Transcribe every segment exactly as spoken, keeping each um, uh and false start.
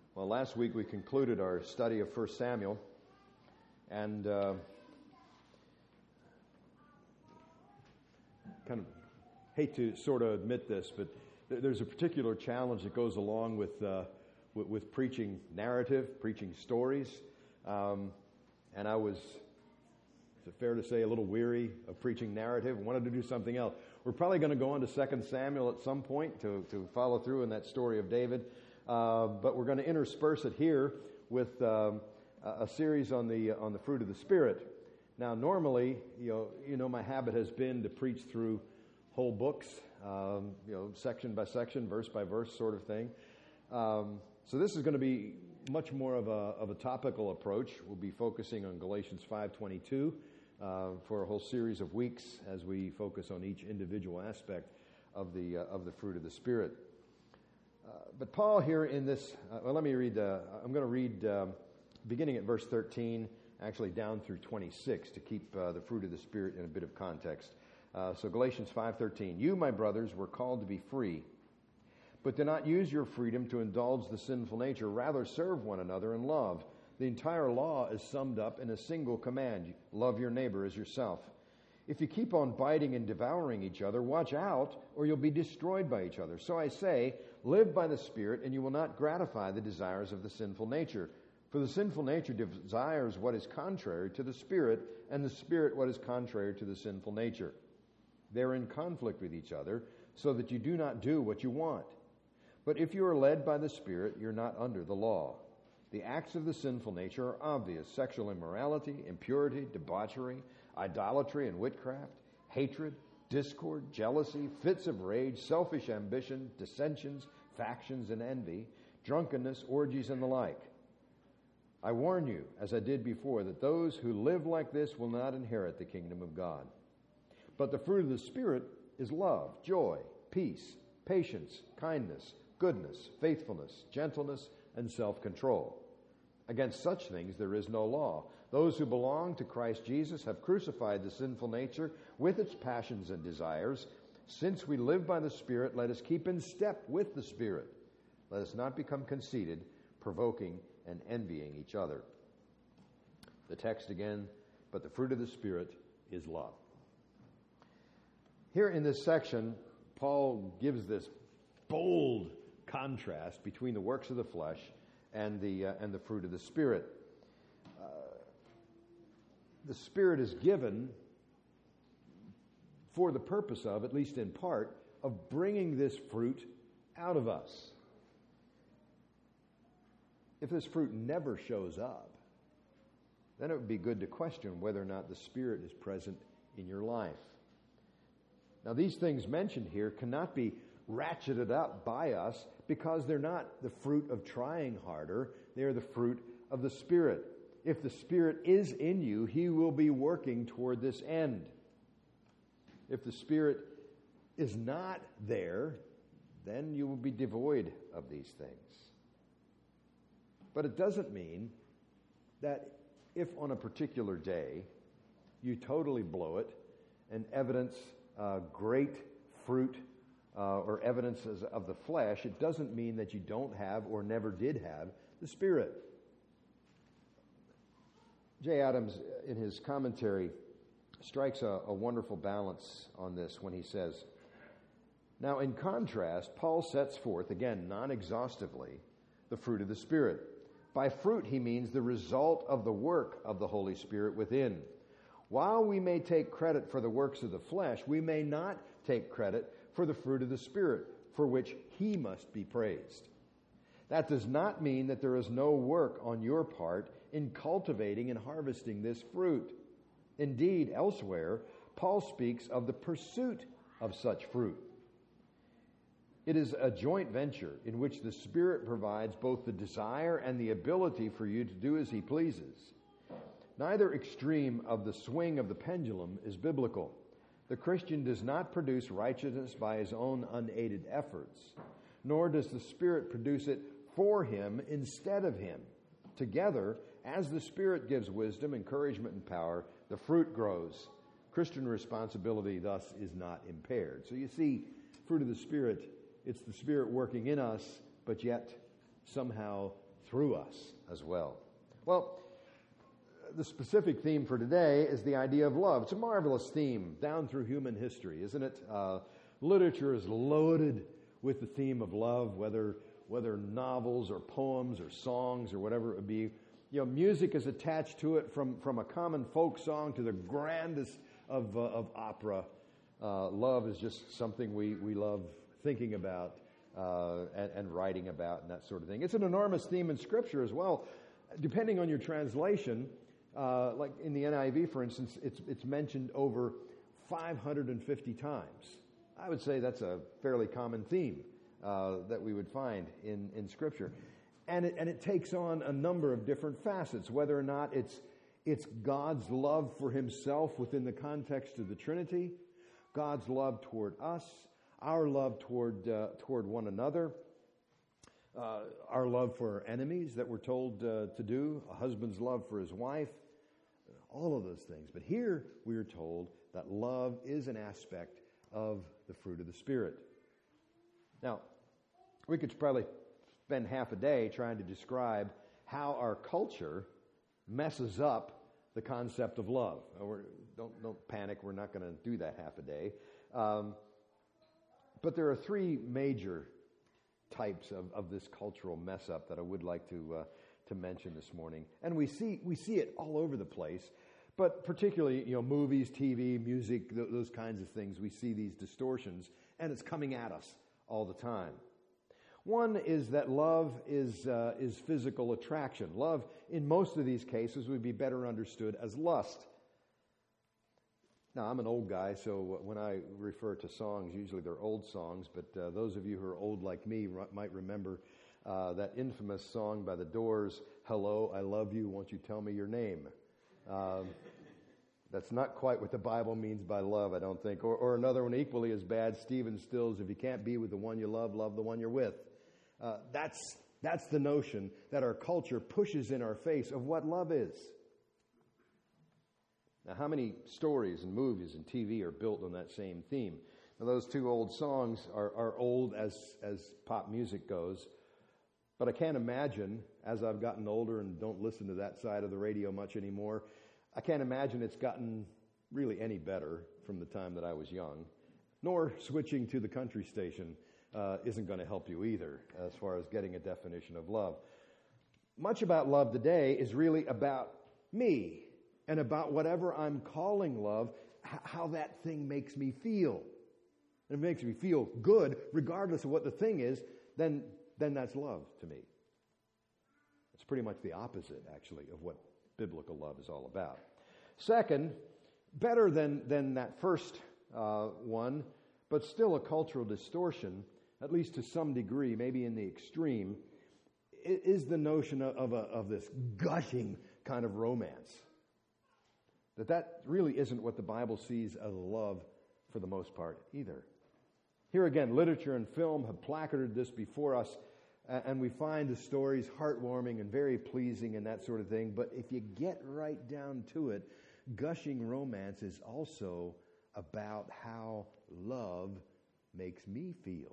Well, last week we concluded our study of First Samuel, and uh, kind of hate to sort of admit this, but there's a particular challenge that goes along with uh, with, with preaching narrative, preaching stories, um, and I was, is it fair to say, a little weary of preaching narrative. I wanted to do something else. We're probably going to go on to Second Samuel at some point to, to follow through in that story of David. Uh, but we're going to intersperse it here with um, a series on the on the fruit of the Spirit. Now, normally, you know, you know, my habit has been to preach through whole books, um, you know, section by section, verse by verse, sort of thing. Um, so this is going to be much more of a of a topical approach. We'll be focusing on Galatians five twenty-two uh, for a whole series of weeks as we focus on each individual aspect of the uh, of the fruit of the Spirit. Uh, but Paul here in this, uh, well, let me read, uh, I'm going to read um, beginning at verse thirteen, actually down through twenty-six to keep uh, the fruit of the Spirit in a bit of context. Uh, so Galatians five thirteen, you, my brothers, were called to be free, but do not use your freedom to indulge the sinful nature. Rather, serve one another in love. The entire law is summed up in a single command. Love your neighbor as yourself. If you keep on biting and devouring each other, watch out, or you'll be destroyed by each other. So I say, live by the Spirit, and you will not gratify the desires of the sinful nature. For the sinful nature desires what is contrary to the Spirit, and the Spirit what is contrary to the sinful nature. They're in conflict with each other, so that you do not do what you want. But if you are led by the Spirit, you're not under the law. The acts of the sinful nature are obvious: sexual immorality, impurity, debauchery, idolatry and witchcraft, hatred, discord, jealousy, fits of rage, selfish ambition, dissensions, factions and envy, drunkenness, orgies and the like. I warn you, as I did before, that those who live like this will not inherit the kingdom of God. But the fruit of the Spirit is love, joy, peace, patience, kindness, goodness, faithfulness, gentleness, and self-control. Against such things there is no law. Those who belong to Christ Jesus have crucified the sinful nature with its passions and desires. Since we live by the Spirit, let us keep in step with the Spirit. Let us not become conceited, provoking and envying each other. The text again, but the fruit of the Spirit is love. Here in this section, Paul gives this bold contrast between the works of the flesh and the uh, and the fruit of the Spirit. Uh, the Spirit is given for the purpose of, at least in part, of bringing this fruit out of us. If this fruit never shows up, then it would be good to question whether or not the Spirit is present in your life. Now, these things mentioned here cannot be ratcheted up by us because they're not the fruit of trying harder. They're the fruit of the Spirit. If the Spirit is in you, He will be working toward this end. If the Spirit is not there, then you will be devoid of these things. But it doesn't mean that if on a particular day you totally blow it and evidence uh, great fruit Uh, or evidences of the flesh, it doesn't mean that you don't have or never did have the Spirit. J. Adams, in his commentary, strikes a, a wonderful balance on this when he says, now in contrast, Paul sets forth, again, non-exhaustively, the fruit of the Spirit. By fruit, he means the result of the work of the Holy Spirit within. While we may take credit for the works of the flesh, we may not take credit for the fruit of the Spirit, for which He must be praised. That does not mean that there is no work on your part in cultivating and harvesting this fruit. Indeed, elsewhere, Paul speaks of the pursuit of such fruit. It is a joint venture in which the Spirit provides both the desire and the ability for you to do as He pleases. Neither extreme of the swing of the pendulum is biblical. The Christian does not produce righteousness by his own unaided efforts, nor does the Spirit produce it for him instead of him. Together, as the Spirit gives wisdom, encouragement, and power, the fruit grows. Christian responsibility thus is not impaired. So you see, fruit of the Spirit, it's the Spirit working in us, but yet somehow through us as well. Well, the specific theme for today is the idea of love. It's a marvelous theme down through human history, isn't it? Uh, literature is loaded with the theme of love, whether whether novels or poems or songs or whatever it would be. You know, music is attached to it from, from a common folk song to the grandest of, uh, of opera. Uh, love is just something we, we love thinking about uh, and, and writing about and that sort of thing. It's an enormous theme in Scripture as well. Depending on your translation, uh, like in the N I V, for instance, it's, it's mentioned over five hundred fifty times. I would say that's a fairly common theme uh, that we would find in, in Scripture. And it, and it takes on a number of different facets, whether or not it's, it's God's love for himself within the context of the Trinity, God's love toward us, our love toward, uh, toward one another, uh, our love for our enemies that we're told uh, to do, a husband's love for his wife, all of those things. But here we are told that love is an aspect of the fruit of the Spirit. Now, we could probably spend half a day trying to describe how our culture messes up the concept of love. We're, don't, don't panic, we're not going to do that half a day. Um, but there are three major types of, of this cultural mess up that I would like to uh, to mention this morning. And we see we see it all over the place, but particularly, you know, movies, T V, music, th- those kinds of things, we see these distortions, and it's coming at us all the time. One is that love is uh, is physical attraction. Love, in most of these cases, would be better understood as lust. Now, I'm an old guy, so when I refer to songs, usually they're old songs, but uh, those of you who are old like me r- might remember uh, that infamous song by the Doors, "Hello, I love you, won't you tell me your name?" Um, that's not quite what the Bible means by love, I don't think. Or, or another one equally as bad, Stephen Stills, "If you can't be with the one you love, love the one you're with." Uh, that's, that's the notion that our culture pushes in our face of what love is. Now, how many stories and movies and T V are built on that same theme? Now, those two old songs are, are old as, as pop music goes, but I can't imagine, as I've gotten older and don't listen to that side of the radio much anymore, I can't imagine it's gotten really any better from the time that I was young, nor switching to the country station uh, isn't going to help you either as far as getting a definition of love. Much about love today is really about me and about whatever I'm calling love, h- how that thing makes me feel. If it makes me feel good, regardless of what the thing is, then, then that's love to me. It's pretty much the opposite, actually, of what biblical love is all about. Second, better than, than that first uh, one, but still a cultural distortion, at least to some degree, maybe in the extreme, is the notion of, of, a, of this gushing kind of romance. That that really isn't what the Bible sees as love for the most part either. Here again, literature and film have placarded this before us, and we find the stories heartwarming and very pleasing and that sort of thing. But if you get right down to it, gushing romance is also about how love makes me feel.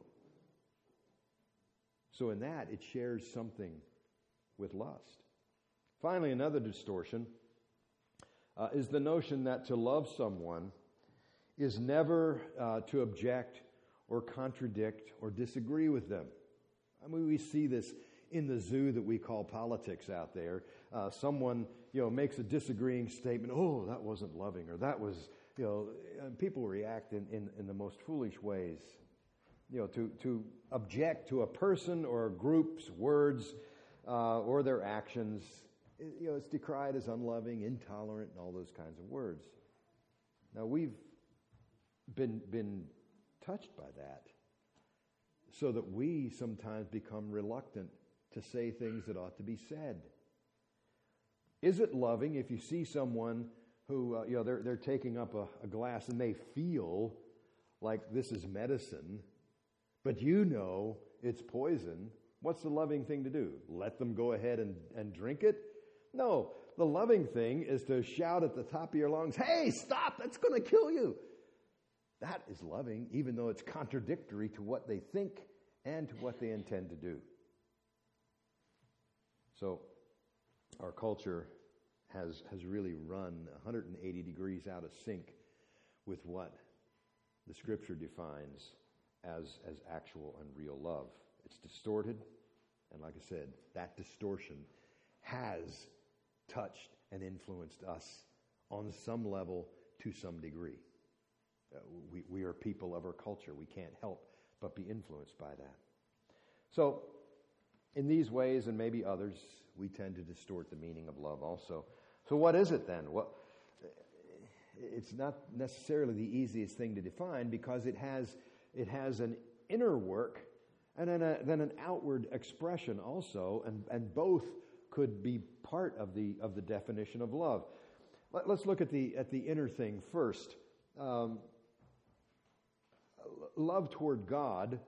So in that, it shares something with lust. Finally, another distortion uh, is the notion that to love someone is never uh, to object or contradict or disagree with them. I mean, we see this in the zoo that we call politics out there. Uh, someone, you know, makes a disagreeing statement. Oh, that wasn't loving, or that was, you know, and people react in, in, in the most foolish ways. You know, to, to object to a person or a group's words uh, or their actions, you know, it's decried as unloving, intolerant, and all those kinds of words. Now, we've been been touched by that, so that we sometimes become reluctant to say things that ought to be said. Is it loving if you see someone who, uh, you know, they're they're taking up a, a glass and they feel like this is medicine, but you know it's poison? What's the loving thing to do? Let them go ahead and, and drink it? No, the loving thing is to shout at the top of your lungs, "Hey, stop, that's going to kill you." That is loving, even though it's contradictory to what they think and to what they intend to do. So our culture has has really run one hundred eighty degrees out of sync with what the Scripture defines as, as actual and real love. It's distorted, and like I said, that distortion has touched and influenced us on some level to some degree. Uh, we, we are people of our culture. We can't help but be influenced by that. So, in these ways and maybe others, we tend to distort the meaning of love also. So what is it then? Well, it's not necessarily the easiest thing to define because it has it has an inner work and then, a, then an outward expression also, and, and both could be part of the of the definition of love. Let, let's look at the at the inner thing first. Um, love toward God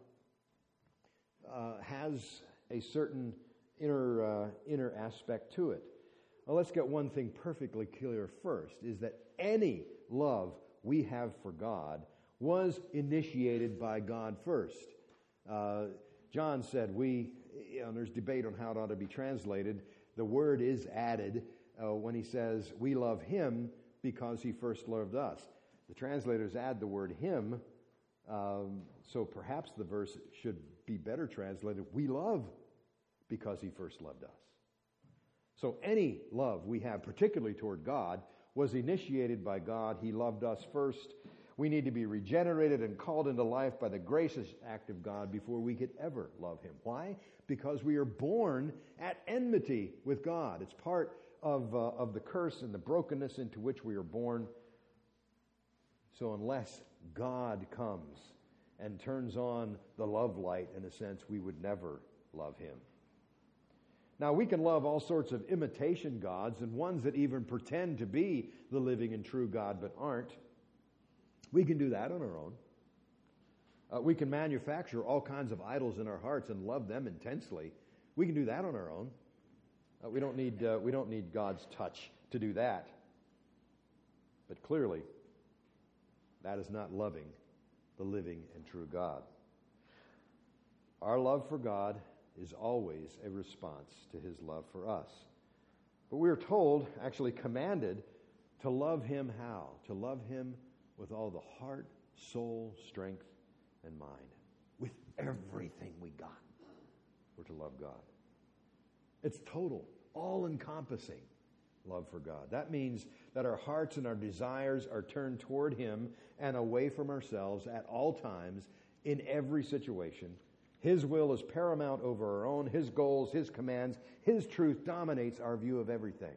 uh, has a certain inner uh, inner aspect to it. Well, let's get one thing perfectly clear first, is that any love we have for God was initiated by God first. Uh, John said we, you know, there's debate on how it ought to be translated. The word is added uh, when he says we love him because he first loved us. The translators add the word him, um, so perhaps the verse should be better translated, we love because he first loved us. So any love we have, particularly toward God, was initiated by God. He loved us first. We need to be regenerated and called into life by the gracious act of God before we could ever love him. Why? Because we are born at enmity with God. It's part of, uh, of the curse and the brokenness into which we are born. So unless God comes and turns on the love light, in a sense, we would never love him. Now, we can love all sorts of imitation gods and ones that even pretend to be the living and true God but aren't. We can do that on our own. Uh, we can manufacture all kinds of idols in our hearts and love them intensely. We can do that on our own. Uh, we don't need uh, we don't need God's touch to do that. But clearly, that is not loving the living and true God. Our love for God is always a response to his love for us. But we are told, actually commanded, to love him how? To love him with all the heart, soul, strength, and mind. With everything we got, we're to love God. It's total, all-encompassing love for God. That means that our hearts and our desires are turned toward him and away from ourselves at all times, in every situation. His will is paramount over our own. His goals, his commands, his truth dominates our view of everything.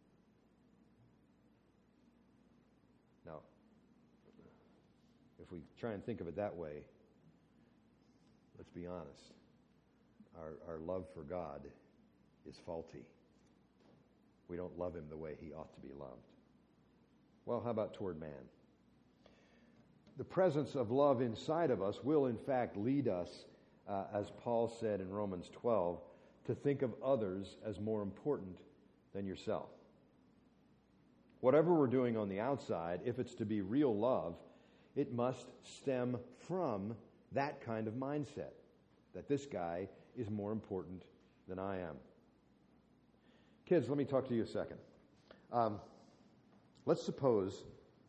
Now, if we try and think of it that way, let's be honest. Our, our love for God is faulty. We don't love him the way he ought to be loved. Well, how about toward man? The presence of love inside of us will, in fact, lead us, Uh, as Paul said in Romans twelve, to think of others as more important than yourself. Whatever we're doing on the outside, if it's to be real love, it must stem from that kind of mindset, that this guy is more important than I am. Kids, let me talk to you a second. Um, let's suppose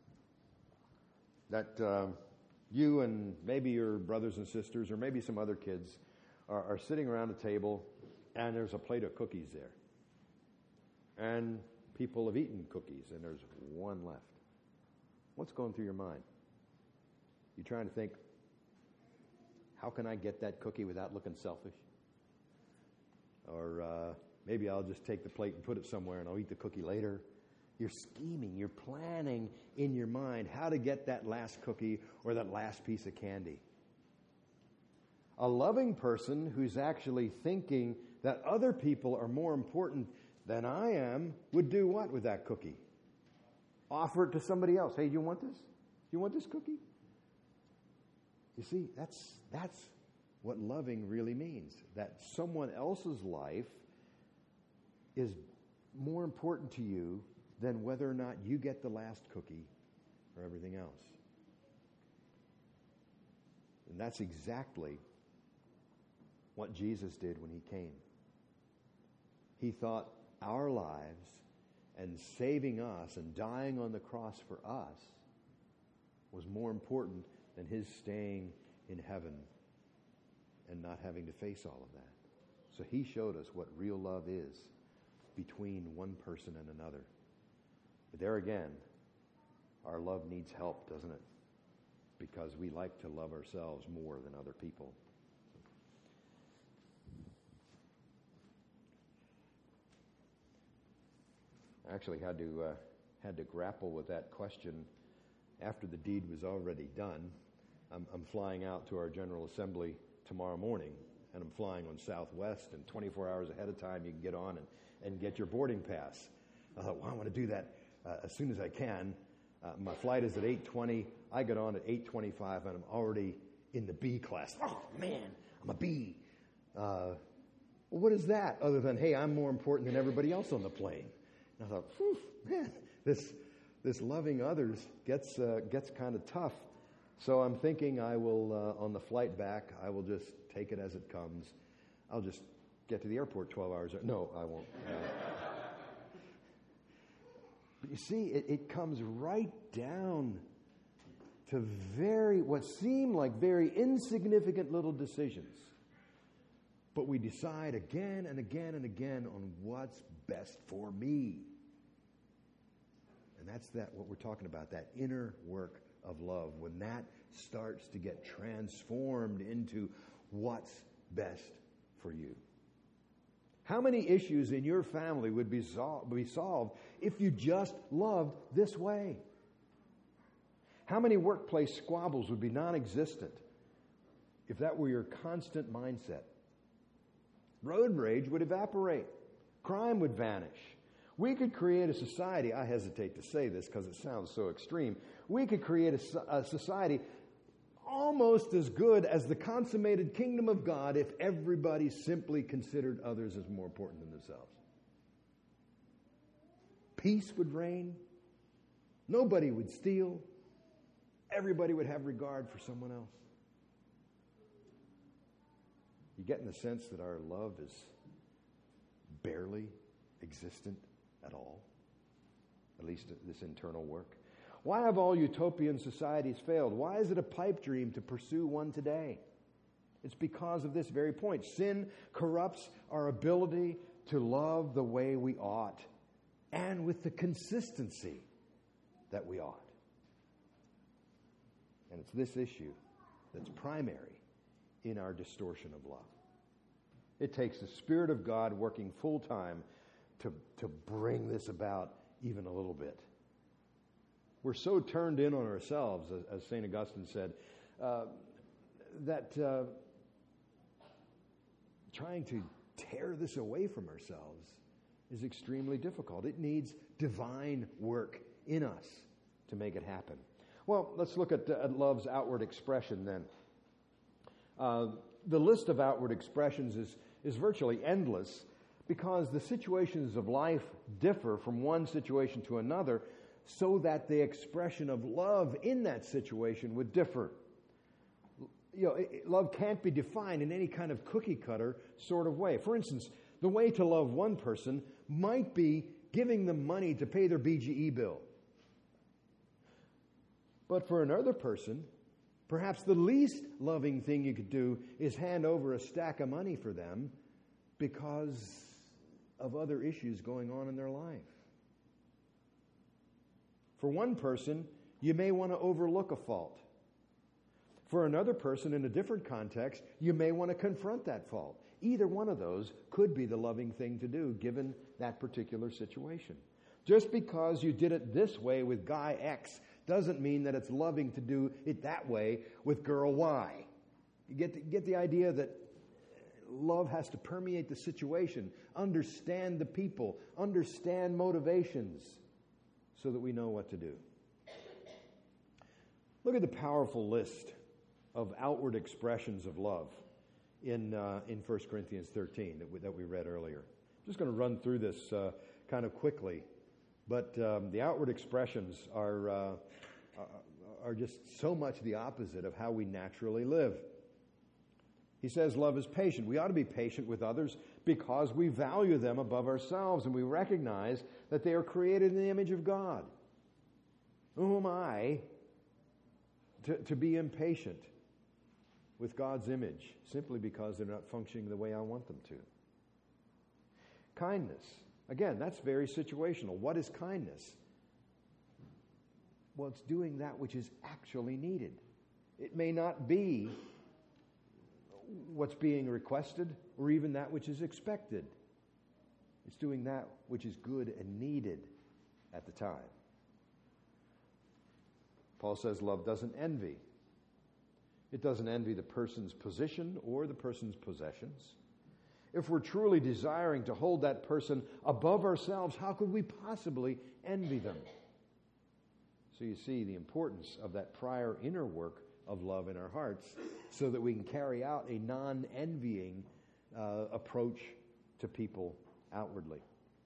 that Um, you and maybe your brothers and sisters or maybe some other kids are, are sitting around a table and there's a plate of cookies there. And people have eaten cookies and there's one left. What's going through your mind? You trying to think, how can I get that cookie without looking selfish? Or uh, maybe I'll just take the plate and put it somewhere and I'll eat the cookie later. You're scheming, you're planning in your mind how to get that last cookie or that last piece of candy. A loving person who's actually thinking that other people are more important than I am would do what with that cookie? Offer it to somebody else. Hey, do you want this? Do you want this cookie? You see, that's that's what loving really means. That someone else's life is more important to you than whether or not you get the last cookie or everything else. And that's exactly what Jesus did when he came. He thought our lives and saving us and dying on the cross for us was more important than his staying in heaven and not having to face all of that. So he showed us what real love is between one person and another. But there again, our love needs help, doesn't it? Because we like to love ourselves more than other people. I actually had to uh, had to grapple with that question after the deed was already done. I'm, I'm flying out to our General Assembly tomorrow morning, and I'm flying on Southwest, and twenty-four hours ahead of time you can get on and, and get your boarding pass. I thought, well, I want to do that uh, as soon as I can. Uh, my flight is at eight twenty. I get on at eight twenty-five, and I'm already in the B class. Oh, man, I'm a B. Uh, well, what is that other than, hey, I'm more important than everybody else on the plane? And I thought, whew, man, this this loving others gets uh, gets kind of tough. So I'm thinking I will, uh, on the flight back, I will just take it as it comes. I'll just get to the airport twelve hours. No, I won't. Uh, but you see, it, it comes right down to very, what seem like very insignificant little decisions. But we decide again and again and again on what's best for me. And that's that what we're talking about, that inner work of love. When that starts to get transformed into what's best for you. How many issues in your family would be, sol- be solved if you just loved this way? How many workplace squabbles would be non-existent if that were your constant mindset? Road rage would evaporate. Crime would vanish. We could create a society, I hesitate to say this because it sounds so extreme, we could create a, a society almost as good as the consummated kingdom of God if everybody simply considered others as more important than themselves. Peace would reign. Nobody would steal. Everybody would have regard for someone else. You get in the sense that our love is barely existent at all, at least this internal work. Why have all utopian societies failed? Why is it a pipe dream to pursue one today? It's because of this very point. Sin corrupts our ability to love the way we ought and with the consistency that we ought. And it's this issue that's primary in our distortion of love. It takes the Spirit of God working full time to, to bring this about even a little bit. We're so turned in on ourselves, as, as Saint Augustine said, uh, that uh, trying to tear this away from ourselves is extremely difficult. It needs divine work in us to make it happen. Well, let's look at, uh, at love's outward expression then. Uh, the list of outward expressions is, is virtually endless because the situations of life differ from one situation to another so that the expression of love in that situation would differ. You know, it, love can't be defined in any kind of cookie cutter sort of way. For instance, the way to love one person might be giving them money to pay their B G E bill. But for another person, perhaps the least loving thing you could do is hand over a stack of money for them because of other issues going on in their life. For one person, you may want to overlook a fault. For another person, in a different context, you may want to confront that fault. Either one of those could be the loving thing to do, given that particular situation. Just because you did it this way with guy X doesn't mean that it's loving to do it that way with girl Y. You get the, get the idea that love has to permeate the situation, understand the people, understand motivations, so that we know what to do. Look at the powerful list of outward expressions of love in uh, in First Corinthians thirteen that we, that we read earlier. I'm just going to run through this uh, kind of quickly, but um, the outward expressions are, uh, are are just so much the opposite of how we naturally live. He says love is patient. We ought to be patient with others because we value them above ourselves and we recognize that they are created in the image of God. Who am I to, to be impatient with God's image simply because they're not functioning the way I want them to? Kindness. Again, that's very situational. What is kindness? Well, it's doing that which is actually needed. It may not be what's being requested or even that which is expected. It's doing that which is good and needed at the time. Paul says love doesn't envy. It doesn't envy the person's position or the person's possessions. If we're truly desiring to hold that person above ourselves, how could we possibly envy them? So you see the importance of that prior inner work of love in our hearts so that we can carry out a non-envying uh, approach to people outwardly.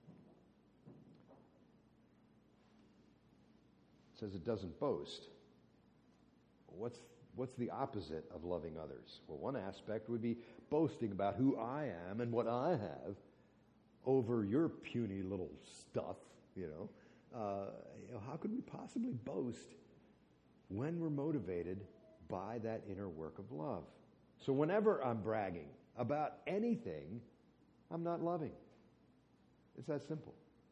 It says it doesn't boast. What's what's the opposite of loving others? Well, one aspect would be boasting about who I am and what I have over your puny little stuff, you know. Uh, you know, how could we possibly boast when we're motivated by that inner work of love? So whenever I'm bragging about anything, I'm not loving. It's that simple.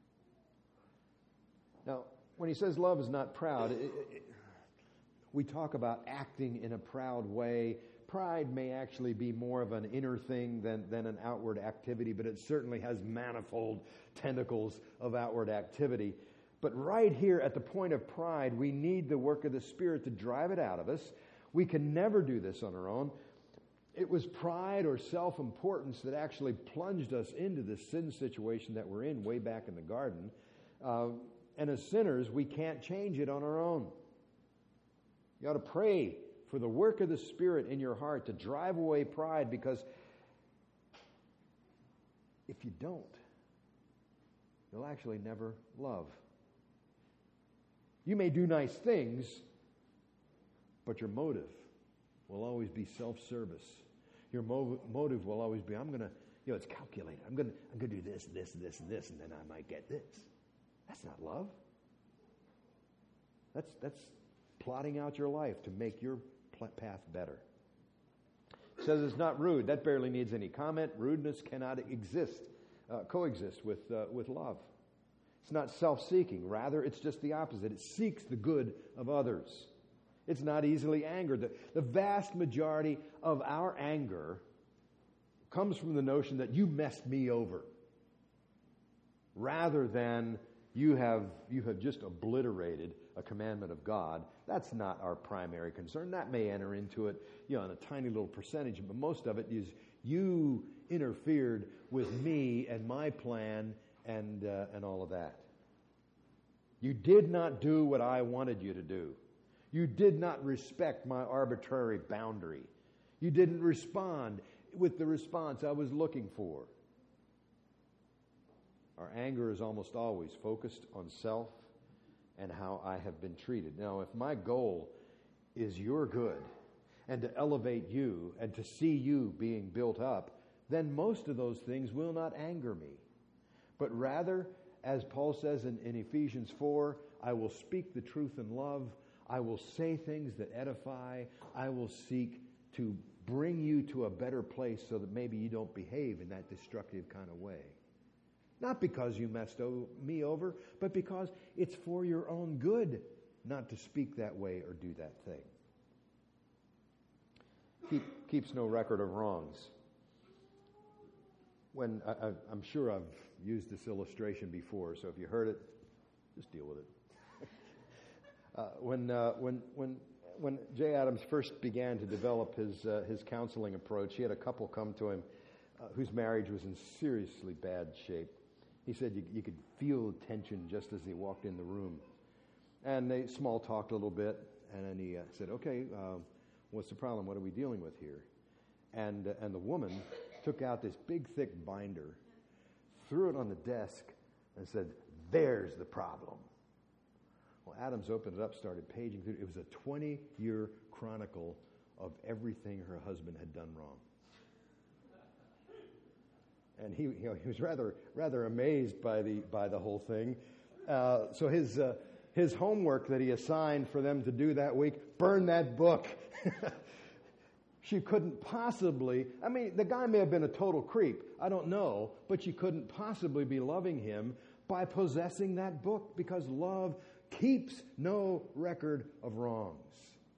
Now, when he says love is not proud, it, it, we talk about acting in a proud way. Pride may actually be more of an inner thing than, than an outward activity, but it certainly has manifold tentacles of outward activity. But right here at the point of pride, we need the work of the Spirit to drive it out of us. We can never do this on our own. It was pride or self-importance that actually plunged us into this sin situation that we're in way back in the garden. Uh, and as sinners, we can't change it on our own. You ought to pray for the work of the Spirit in your heart to drive away pride, because if you don't, you'll actually never love. You may do nice things, but your motive will always be self-service. Your mo- motive will always be, I'm going to, you know, it's calculated. I'm going to I'm going to do this, this, this, and this, and then I might get this. That's not love. That's that's plotting out your life to make your path better. It says it's not rude. That barely needs any comment. Rudeness cannot exist, uh, coexist with uh, with love. It's not self-seeking. Rather, it's just the opposite. It seeks the good of others. It's not easily angered. The, the vast majority of our anger comes from the notion that you messed me over, rather than you have you have just obliterated a commandment of God. That's not our primary concern. That may enter into it, you know, in a tiny little percentage, but most of it is you interfered with me and my plan and uh, and all of that. You did not do what I wanted you to do. You did not respect my arbitrary boundary. You didn't respond with the response I was looking for. Our anger is almost always focused on self and how I have been treated. Now, if my goal is your good and to elevate you and to see you being built up, then most of those things will not anger me. But rather, as Paul says in, in Ephesians four, I will speak the truth in love. I will say things that edify. I will seek to bring you to a better place so that maybe you don't behave in that destructive kind of way. Not because you messed o- me over, but because it's for your own good not to speak that way or do that thing. Keep, keeps no record of wrongs. When I, I, I'm sure I've used this illustration before, so if you heard it, just deal with it. uh, when uh, when when when Jay Adams first began to develop his uh, his counseling approach, he had a couple come to him uh, whose marriage was in seriously bad shape. He said you, you could feel tension just as he walked in the room. And they small talked a little bit, and then he uh, said, okay, uh, what's the problem? What are we dealing with here? And, uh, and the woman took out this big, thick binder, threw it on the desk, and said, there's the problem. Well, Adams opened it up, started paging through it. It was a twenty-year chronicle of everything her husband had done wrong. and he, you know, he was rather rather amazed by the by the whole thing. Uh, so his uh, his homework that he assigned for them to do that week: burn that book. She couldn't possibly. I mean, the guy may have been a total creep. I don't know, but she couldn't possibly be loving him by possessing that book, because love keeps no record of wrongs.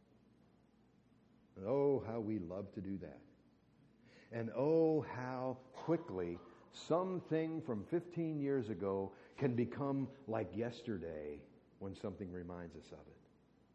And oh, how we love to do that. And oh, how quickly something from fifteen years ago can become like yesterday when something reminds us of it.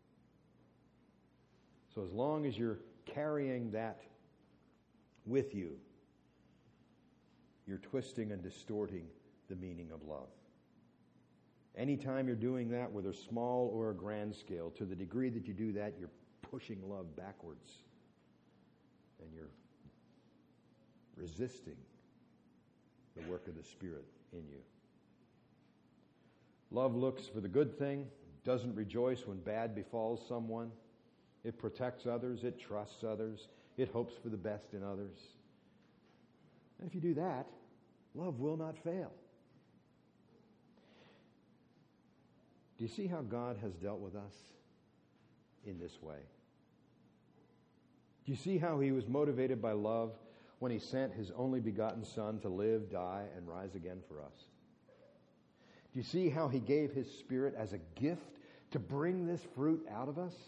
So as long as you're carrying that with you, you're twisting and distorting the meaning of love. Anytime you're doing that, whether small or a grand scale, to the degree that you do that, you're pushing love backwards. And you're resisting the work of the Spirit in you. Love looks for the good thing, doesn't rejoice when bad befalls someone. It protects others, it trusts others, it hopes for the best in others. And if you do that, love will not fail. Do you see how God has dealt with us in this way? Do you see how He was motivated by love when He sent His only begotten Son to live, die, and rise again for us? Do you see how He gave His Spirit as a gift to bring this fruit out of us?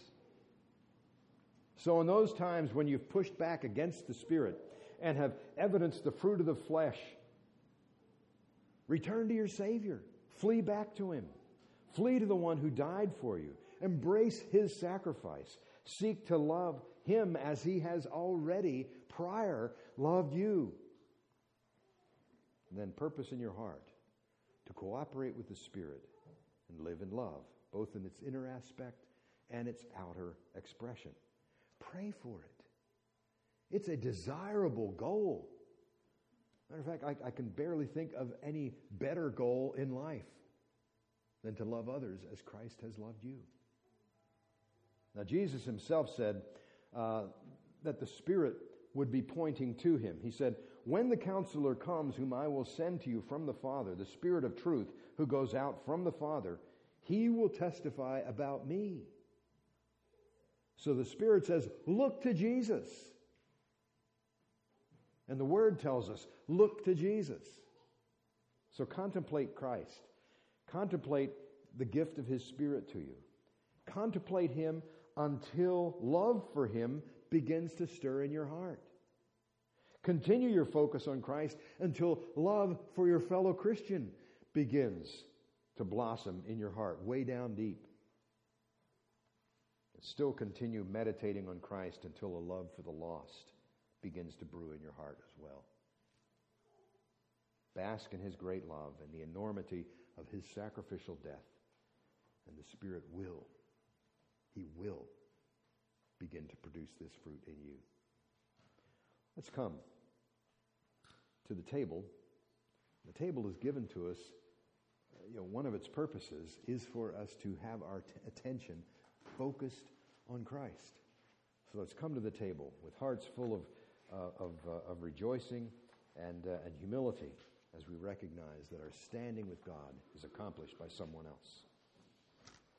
So in those times when you've pushed back against the Spirit and have evidenced the fruit of the flesh, return to your Savior. Flee back to Him. Flee to the one who died for you. Embrace His sacrifice. Seek to love Him as He has already prior loved you. And then purpose in your heart to cooperate with the Spirit and live in love, both in its inner aspect and its outer expression. Pray for it. It's a desirable goal. Matter of fact, I, I can barely think of any better goal in life than to love others as Christ has loved you. Now, Jesus Himself said uh, that the Spirit would be pointing to Him. He said, "When the Counselor comes, whom I will send to you from the Father, the Spirit of truth, who goes out from the Father, He will testify about me." So the Spirit says, look to Jesus. And the Word tells us, look to Jesus. So contemplate Christ. Contemplate the gift of His Spirit to you. Contemplate Him until love for Him begins to stir in your heart. Continue your focus on Christ until love for your fellow Christian begins to blossom in your heart, way down deep. And still continue meditating on Christ until a love for the lost begins to brew in your heart as well. Bask in His great love and the enormity of His sacrificial death, and the Spirit will, He will begin to produce this fruit in you. Let's come to the table. The table is given to us. You know, one of its purposes is for us to have our t- attention focused on Christ. So let's come to the table with hearts full of uh, of, uh, of rejoicing and uh, and humility, as we recognize that our standing with God is accomplished by someone else.